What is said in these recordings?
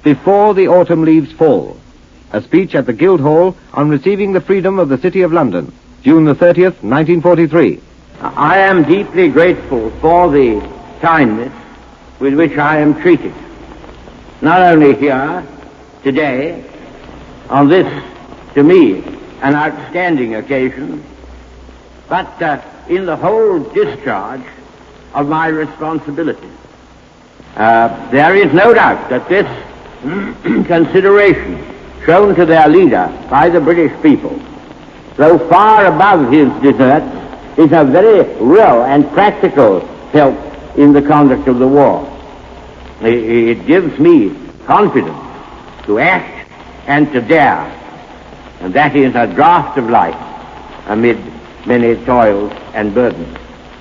Before the Autumn Leaves Fall, a speech at the Guildhall on receiving the freedom of the City of London, June the 30th, 1943. I am deeply grateful for the kindness with which I am treated, not only here, today, on this, to me, an outstanding occasion, but in the whole discharge of my responsibilities. There is no doubt that this consideration shown to their leader by the British people, though far above his deserts, is a very real and practical help in the conduct of the war. It gives me confidence to act and to dare, and that is a draught of life amid many toils and burdens.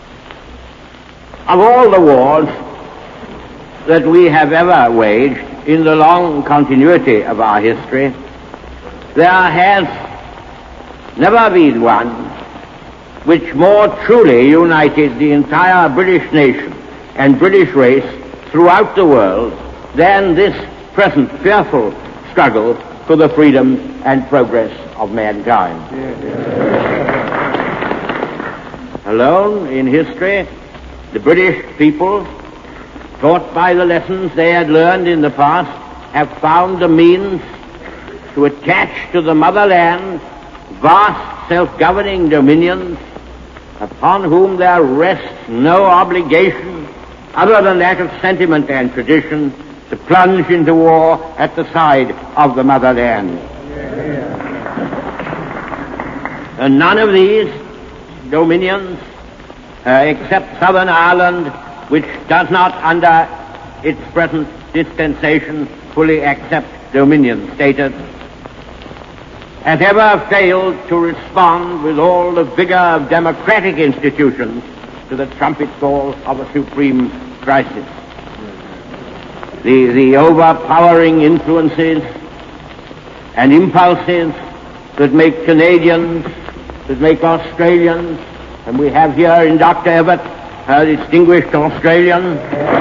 Of all the wars that we have ever waged in the long continuity of our history, there has never been one which more truly united the entire British nation and British race throughout the world than this present fearful struggle for the freedom and progress of mankind. Alone in history, the British people, taught by the lessons they had learned in the past, have found the means to attach to the motherland vast self-governing dominions upon whom there rests no obligation other than that of sentiment and tradition to plunge into war at the side of the motherland. And none of these dominions, except Southern Ireland, which does not under its present dispensation fully accept dominion status, has ever failed to respond with all the vigor of democratic institutions to the trumpet call of a supreme crisis. The overpowering influences and impulses that make Canadians, that make Australians, and we have here in Dr. Evatt, a distinguished Australian,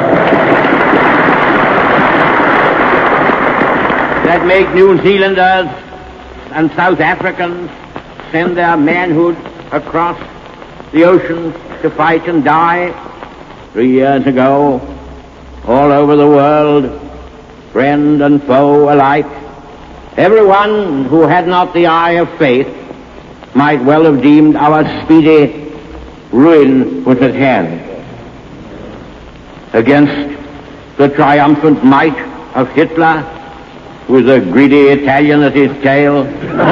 that make New Zealanders and South Africans send their manhood across the oceans to fight and die. 3 years ago, all over the world, friend and foe alike, everyone who had not the eye of faith might well have deemed our speedy ruin was at hand. Against the triumphant might of Hitler, with a greedy Italian at his tail,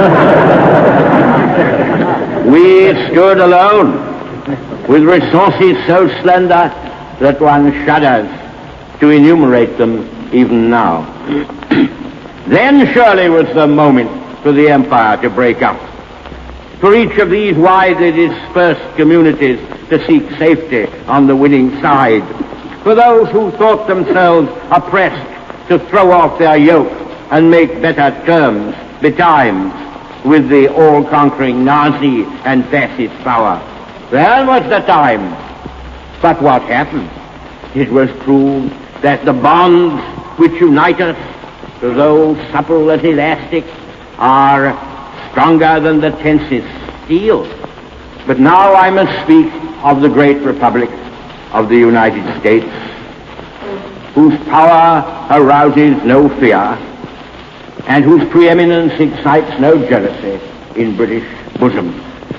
we stood alone, with resources so slender that one shudders to enumerate them even now. Then surely was the moment for the empire to break up, for each of these widely dispersed communities to seek safety on the winning side, for those who thought themselves oppressed to throw off their yoke and make better terms betimes with the all-conquering Nazi and fascist power. There was the time. But what happened? It was proved that the bonds which unite us, though supple as elastic, are stronger than the tensest steel. But now I must speak of the great republic of the United States, whose power arouses no fear, and whose preeminence excites no jealousy in British bosoms.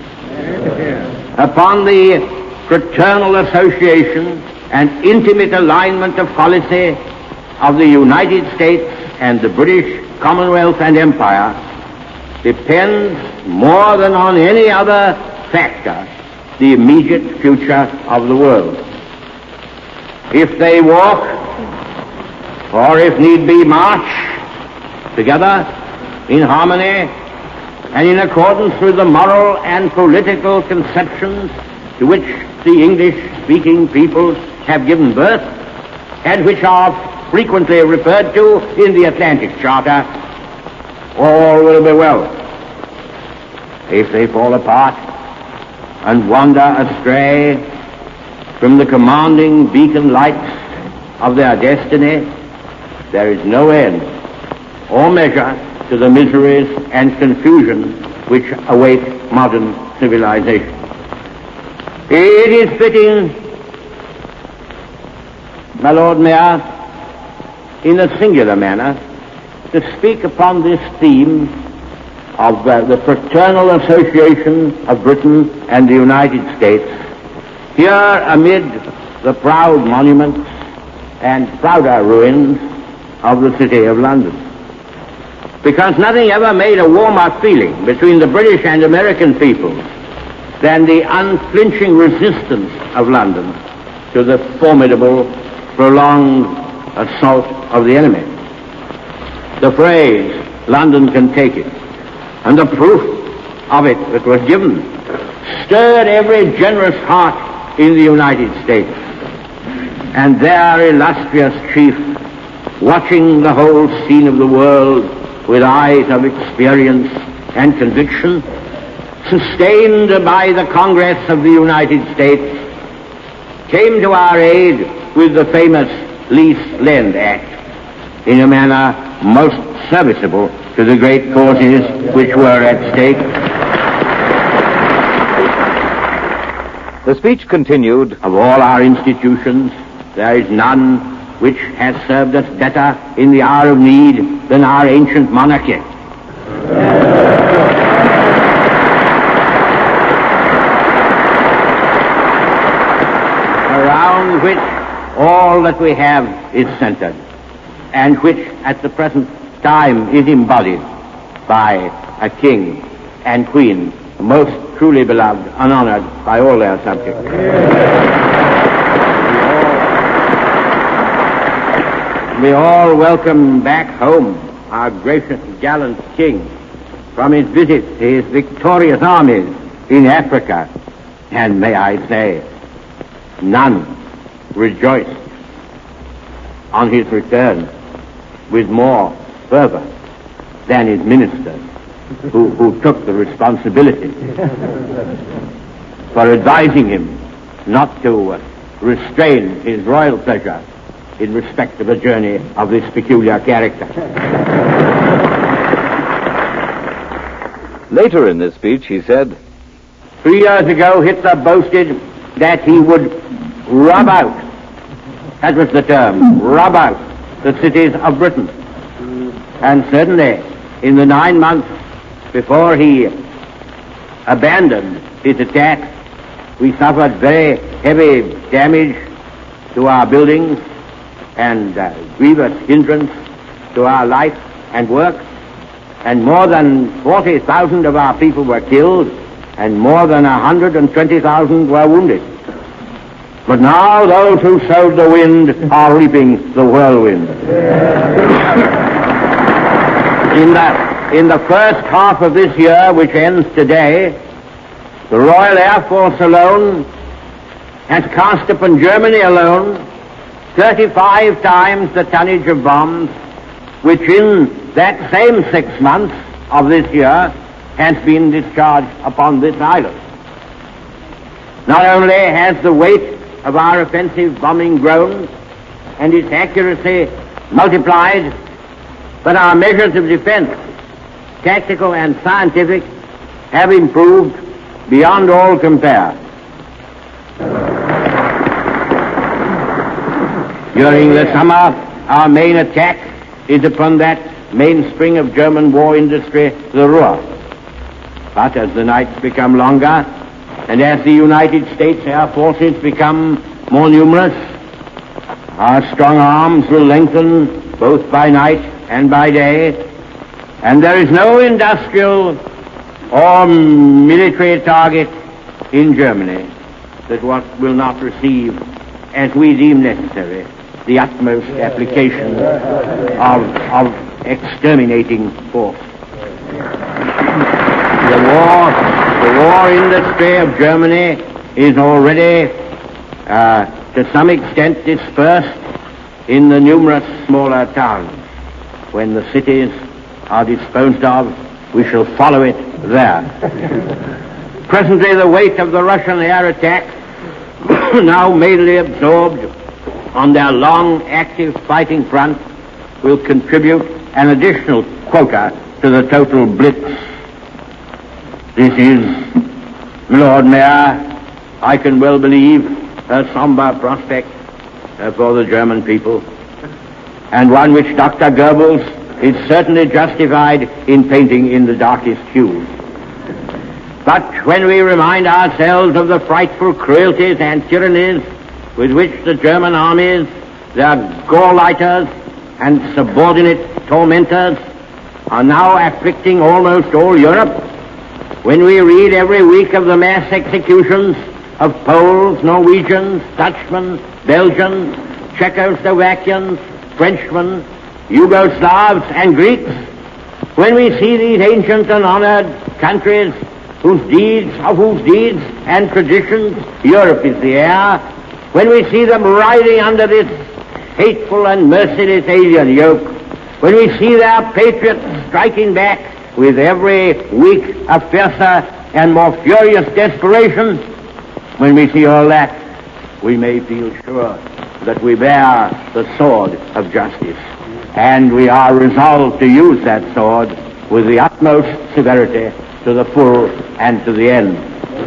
Upon the fraternal association and intimate alignment of policy of the United States and the British Commonwealth and Empire depends more than on any other factor the immediate future of the world. If they walk, or if need be march, together in harmony and in accordance with the moral and political conceptions to which the English-speaking peoples have given birth and which are frequently referred to in the Atlantic Charter, all will be well. If they fall apart and wander astray from the commanding beacon lights of their destiny, there is no end or measure to the miseries and confusion which await modern civilization. It is fitting, my Lord Mayor, in a singular manner, to speak upon this theme of the fraternal association of Britain and the United States here amid the proud monuments and prouder ruins of the City of London. Because nothing ever made a warmer feeling between the British and American peoples than the unflinching resistance of London to the formidable, prolonged assault of the enemy. The phrase, "London can take it," and the proof of it that was given, stirred every generous heart in the United States. And their illustrious chief, watching the whole scene of the world with eyes of experience and conviction, sustained by the Congress of the United States, came to our aid with the famous Lease-Lend Act in a manner most serviceable to the great causes which were at stake. The speech continued. Of all our institutions, there is none which has served us better in the hour of need than our ancient monarchy. Around which all that we have is centered, and which at the present time is embodied by a king and queen most truly beloved and honored by all their subjects. We all welcome back home our gracious, gallant king from his visit to his victorious armies in Africa, and may I say, none rejoiced on his return with more fervor than his ministers, who took the responsibility for advising him not to restrain his royal pleasure in respect of a journey of this peculiar character. Later in this speech, he said, 3 years ago, Hitler boasted that he would rub out, that was the term, rub out the cities of Britain. And certainly, in the 9 months before he abandoned his attack, we suffered very heavy damage to our buildings and grievous hindrance to our life and work, and more than 40,000 of our people were killed, and more than 120,000 were wounded. But now those who sowed the wind are reaping the whirlwind. In the first half of this year, which ends today, the Royal Air Force alone has cast upon Germany alone 35 times the tonnage of bombs which in that same 6 months of this year has been discharged upon this island. Not only has the weight of our offensive bombing grown and its accuracy multiplied, but our measures of defense, tactical and scientific, have improved beyond all compare. During the summer, our main attack is upon that mainspring of German war industry, the Ruhr. But as the nights become longer, and as the United States Air Forces become more numerous, our strong arms will lengthen both by night and by day, and there is no industrial or military target in Germany that will not receive, as we deem necessary, the utmost application of exterminating force. The war industry of Germany is already, to some extent, dispersed in the numerous smaller towns. When the cities are disposed of, we shall follow it there. Presently, the weight of the Russian air attack, now mainly absorbed on their long, active fighting front, will contribute an additional quota to the total blitz. This is, Lord Mayor, I can well believe, a somber prospect for the German people, and one which Dr. Goebbels is certainly justified in painting in the darkest hues. But when we remind ourselves of the frightful cruelties and tyrannies with which the German armies, their Gauleiters and subordinate tormentors, are now afflicting almost all Europe, when we read every week of the mass executions of Poles, Norwegians, Dutchmen, Belgians, Czechoslovakians, Frenchmen, Yugoslavs, and Greeks, when we see these ancient and honored countries whose deeds and traditions Europe is the heir, when we see them writhing under this hateful and merciless alien yoke, when we see their patriots striking back with every week a fiercer and more furious desperation, when we see all that, we may feel sure that we bear the sword of justice, and we are resolved to use that sword with the utmost severity to the full and to the end.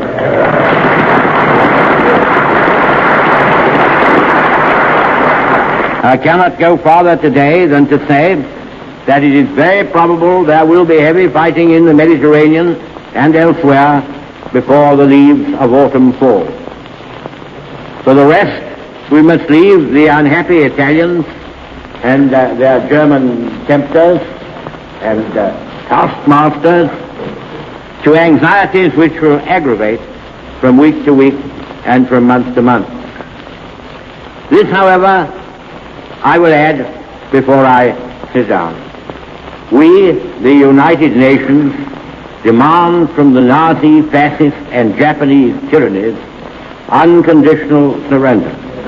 I cannot go farther today than to say that it is very probable there will be heavy fighting in the Mediterranean and elsewhere before the leaves of autumn fall. For the rest, we must leave the unhappy Italians and their German tempters and taskmasters to anxieties which will aggravate from week to week and from month to month. This, however, I will add before I sit down. We, the United Nations, demand from the Nazi, fascist, and Japanese tyrannies unconditional surrender.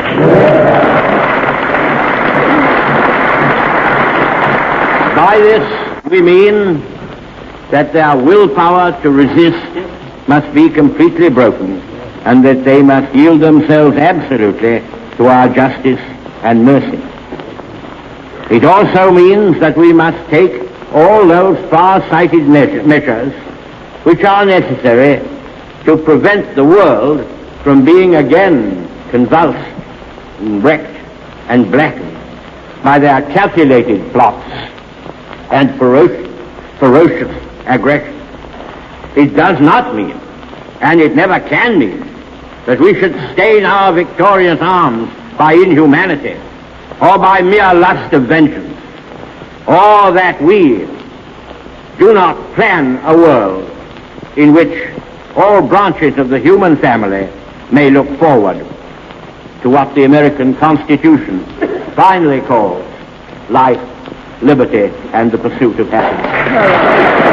By this we mean that their willpower to resist must be completely broken, and that they must yield themselves absolutely to our justice and mercy. It also means that we must take all those far-sighted measures which are necessary to prevent the world from being again convulsed and wrecked and blackened by their calculated plots and ferocious aggression. It does not mean, and it never can mean, that we should stain our victorious arms by inhumanity or by mere lust of vengeance, or that we do not plan a world in which all branches of the human family may look forward to what the American Constitution finally calls life, liberty, and the pursuit of happiness.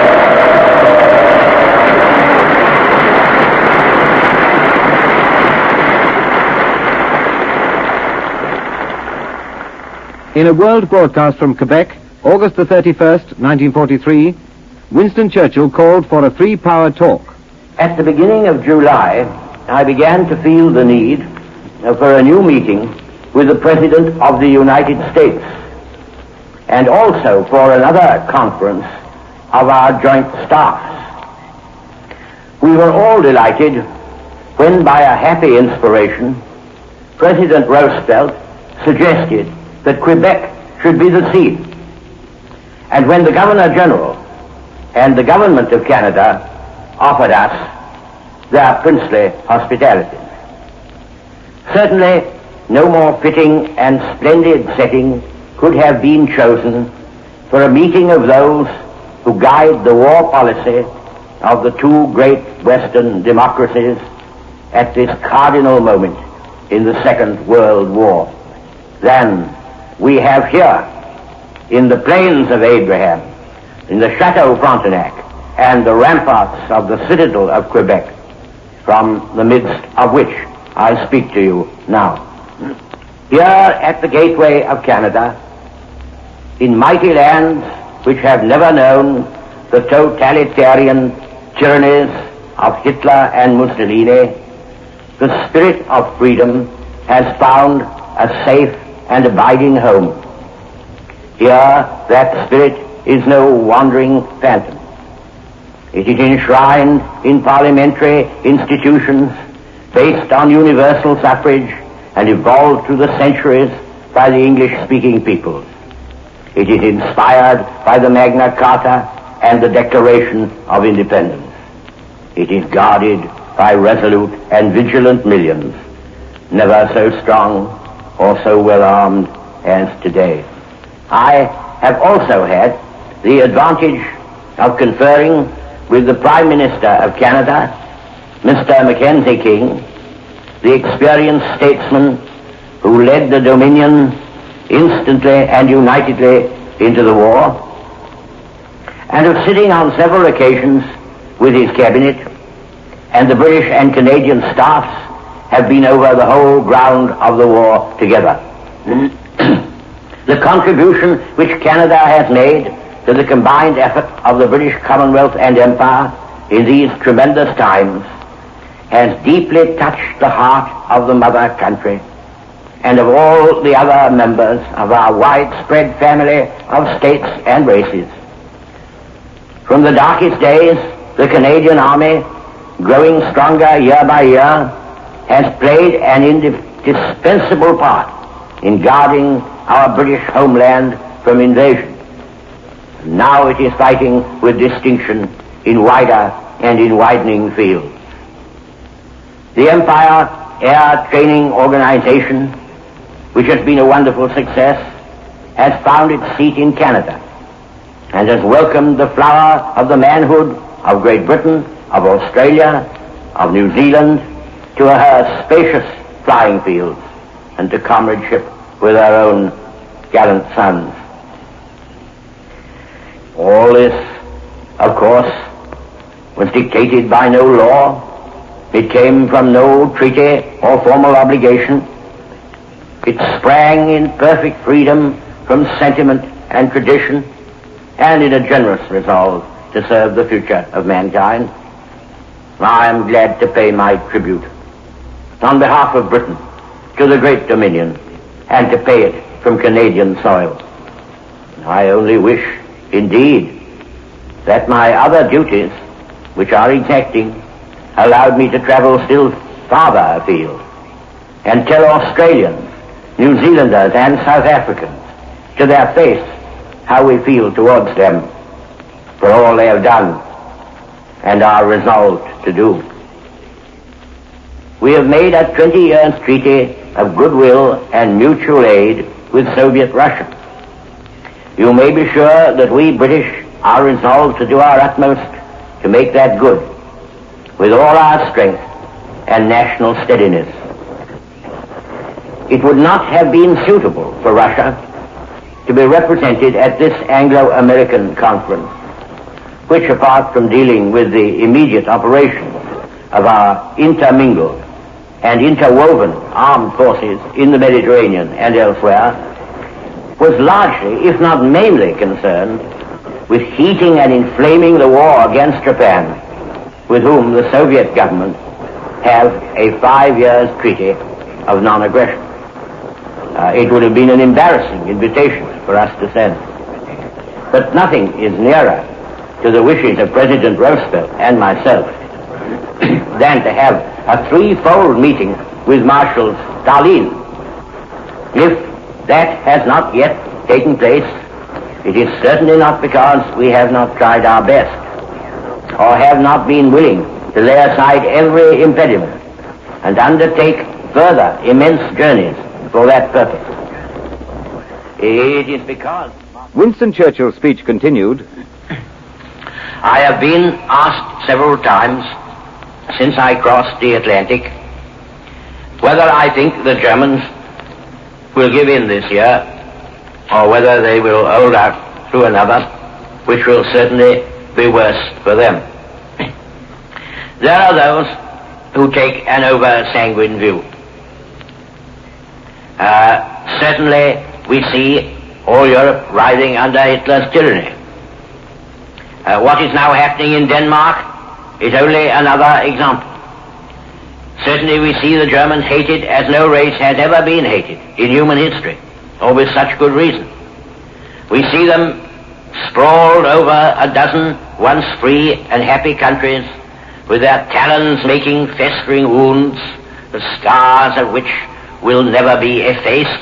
In a world broadcast from Quebec, August the 31st, 1943, Winston Churchill called for a three-power talk. At the beginning of July, I began to feel the need for a new meeting with the President of the United States, and also for another conference of our joint staffs. We were all delighted when, by a happy inspiration, President Roosevelt suggested that Quebec should be the seat, and when the Governor-General and the Government of Canada offered us their princely hospitality. Certainly, no more fitting and splendid setting could have been chosen for a meeting of those who guide the war policy of the two great Western democracies at this cardinal moment in the Second World War than we have here in the plains of Abraham, in the Chateau Frontenac, and the ramparts of the citadel of Quebec, from the midst of which I speak to you now. Here at the gateway of Canada, in mighty lands which have never known the totalitarian tyrannies of Hitler and Mussolini, the spirit of freedom has found a safe and abiding home. Here, that spirit is no wandering phantom. It is enshrined in parliamentary institutions based on universal suffrage and evolved through the centuries by the English-speaking peoples. It is inspired by the Magna Carta and the Declaration of Independence. It is guarded by resolute and vigilant millions, never so strong or so well armed as today. I have also had the advantage of conferring with the Prime Minister of Canada, Mr. Mackenzie King, the experienced statesman who led the Dominion instantly and unitedly into the war, and of sitting on several occasions with his cabinet, and the British and Canadian staffs have been over the whole ground of the war together. The contribution which Canada has made to the combined effort of the British Commonwealth and Empire in these tremendous times has deeply touched the heart of the mother country and of all the other members of our widespread family of states and races. From the darkest days, the Canadian Army, growing stronger year by year, has played an indispensable part in guarding our British homeland from invasion. Now it is fighting with distinction in wider and in widening fields. The Empire Air Training Organization, which has been a wonderful success, has found its seat in Canada and has welcomed the flower of the manhood of Great Britain, of Australia, of New Zealand, to her spacious flying fields and to comradeship with her own gallant sons. All this, of course, was dictated by no law. It came from no treaty or formal obligation. It sprang in perfect freedom from sentiment and tradition and in a generous resolve to serve the future of mankind. I am glad to pay my tribute on behalf of Britain to the great Dominion and to pay it from Canadian soil. I only wish, indeed, that my other duties, which are exacting, allowed me to travel still farther afield and tell Australians, New Zealanders and South Africans to their face how we feel towards them for all they have done and are resolved to do. We have made a 20 years treaty of goodwill and mutual aid with Soviet Russia. You may be sure that we British are resolved to do our utmost to make that good with all our strength and national steadiness. It would not have been suitable for Russia to be represented at this Anglo-American conference, which, apart from dealing with the immediate operations of our intermingled and interwoven armed forces in the Mediterranean and elsewhere, was largely, if not mainly, concerned with heating and inflaming the war against Japan, with whom the Soviet government has a 5 years treaty of non-aggression. It would have been an embarrassing invitation for us to send. But nothing is nearer to the wishes of President Roosevelt and myself than to have a threefold meeting with Marshal Stalin. If that has not yet taken place, it is certainly not because we have not tried our best or have not been willing to lay aside every impediment and undertake further immense journeys for that purpose. It is because... Winston Churchill's speech continued. I have been asked several times since I crossed the Atlantic whether I think the Germans will give in this year or whether they will hold out through another, which will certainly be worse for them. There are those who take an over-sanguine view. Certainly we see all Europe writhing under Hitler's tyranny. What is now happening in Denmark is only another example. Certainly we see the Germans hated as no race has ever been hated in human history, or with such good reason. We see them sprawled over a dozen once free and happy countries, with their talons making festering wounds, the scars of which will never be effaced.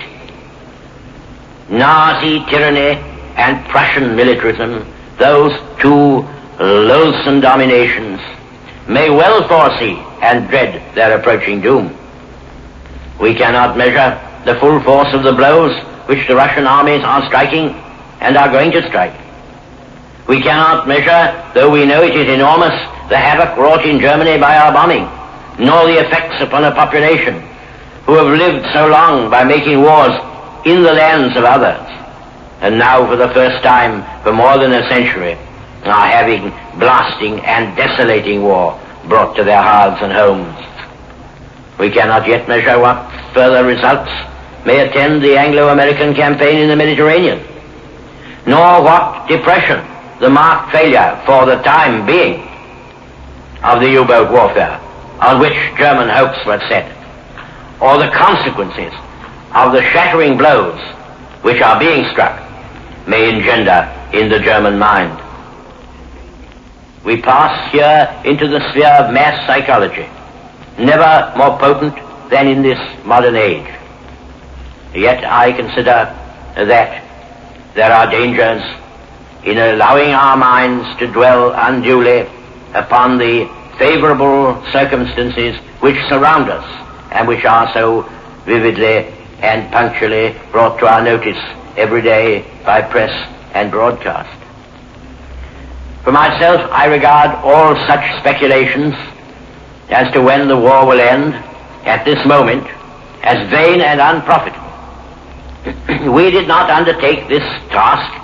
Nazi tyranny and Prussian militarism, those two loathsome dominations, may well foresee and dread their approaching doom. We cannot measure the full force of the blows which the Russian armies are striking and are going to strike. We cannot measure, though we know it is enormous, the havoc wrought in Germany by our bombing, nor the effects upon a population who have lived so long by making wars in the lands of others, and now for the first time for more than a century are having blasting and desolating war brought to their hearths and homes. We cannot yet measure what further results may attend the Anglo-American campaign in the Mediterranean, nor what depression the marked failure for the time being of the U-boat warfare on which German hopes were set, or the consequences of the shattering blows which are being struck may engender in the German mind. We pass here into the sphere of mass psychology, never more potent than in this modern age. Yet I consider that there are dangers in allowing our minds to dwell unduly upon the favorable circumstances which surround us and which are so vividly and punctually brought to our notice every day by press and broadcast. For myself, I regard all such speculations as to when the war will end at this moment as vain and unprofitable. We did not undertake this task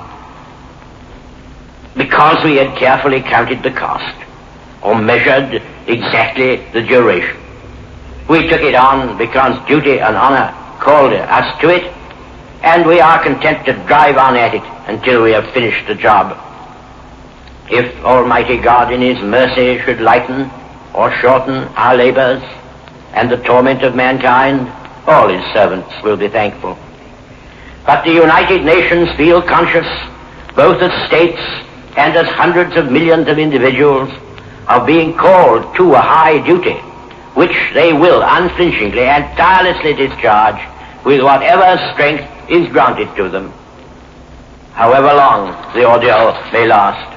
because we had carefully counted the cost or measured exactly the duration. We took it on because duty and honor called us to it, and we are content to drive on at it until we have finished the job. If Almighty God in His mercy should lighten or shorten our labors and the torment of mankind, all His servants will be thankful. But the United Nations feel conscious, both as states and as hundreds of millions of individuals, of being called to a high duty, which they will unflinchingly and tirelessly discharge with whatever strength is granted to them, however long the ordeal may last.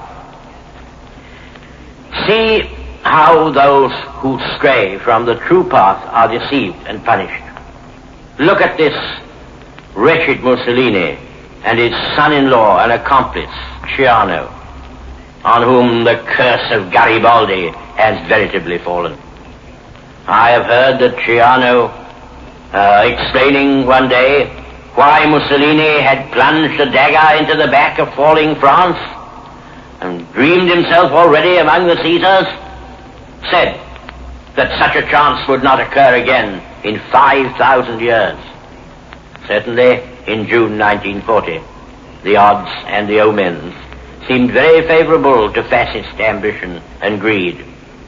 See how those who stray from the true path are deceived and punished. Look at this wretched Mussolini and his son-in-law and accomplice, Ciano, on whom the curse of Garibaldi has veritably fallen. I have heard that Ciano explaining one day why Mussolini had plunged a dagger into the back of falling France and dreamed himself already among the Caesars, said that such a chance would not occur again in 5,000 years. Certainly, in June 1940, the odds and the omens seemed very favorable to fascist ambition and greed.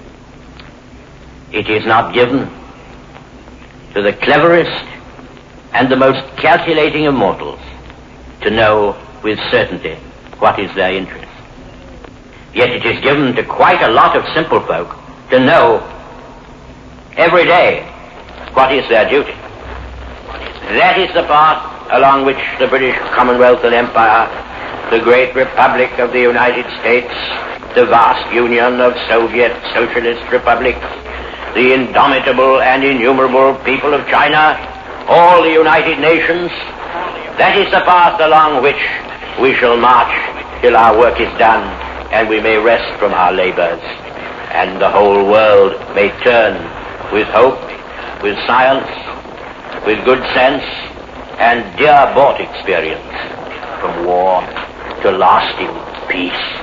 It is not given to the cleverest and the most calculating of mortals to know with certainty what is their interest. Yet it is given to quite a lot of simple folk to know every day what is their duty. That is the path along which the British Commonwealth and Empire, the great Republic of the United States, the vast union of Soviet Socialist republics, the indomitable and innumerable people of China, all the United Nations, that is the path along which we shall march till our work is done and we may rest from our labors, and the whole world may turn with hope, with science, with good sense, and dear bought experience from war to lasting peace.